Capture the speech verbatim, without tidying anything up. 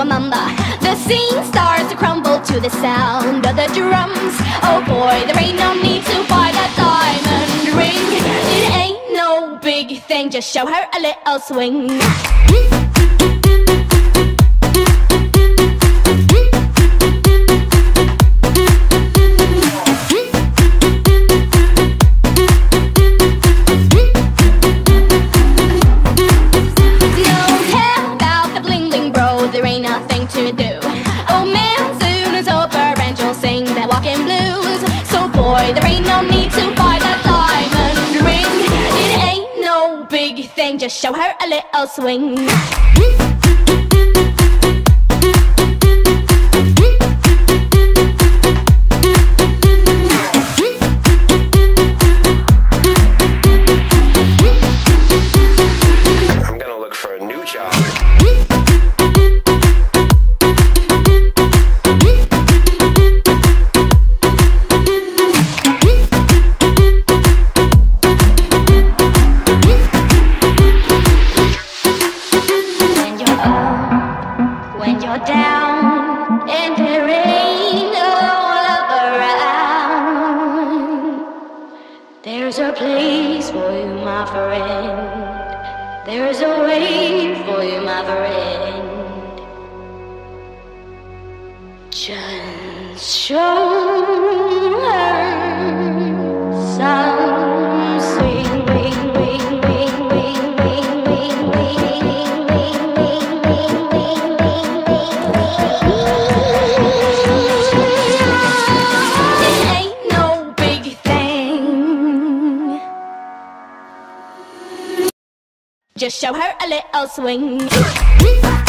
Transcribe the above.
mamba. The scene starts to crumble to the sound of the drums. Oh boy, there ain't no need to buy that diamond ring. It ain't no big thing, just show her a little swing. To do. Oh man, soon is over and you'll sing that walking blues. So boy, there ain't no need to buy that diamond ring. It ain't no big thing, just show her a little swing. I'm gonna look for a new job. When you're down and there ain't no love around, there's a place for you, my friend. There's a way for you, my friend. Just show her some swing, wing, wing, wing, wing, wing, wing, wing, wing, wing, wing, wing. It ain't no big thing, just show her a little swing.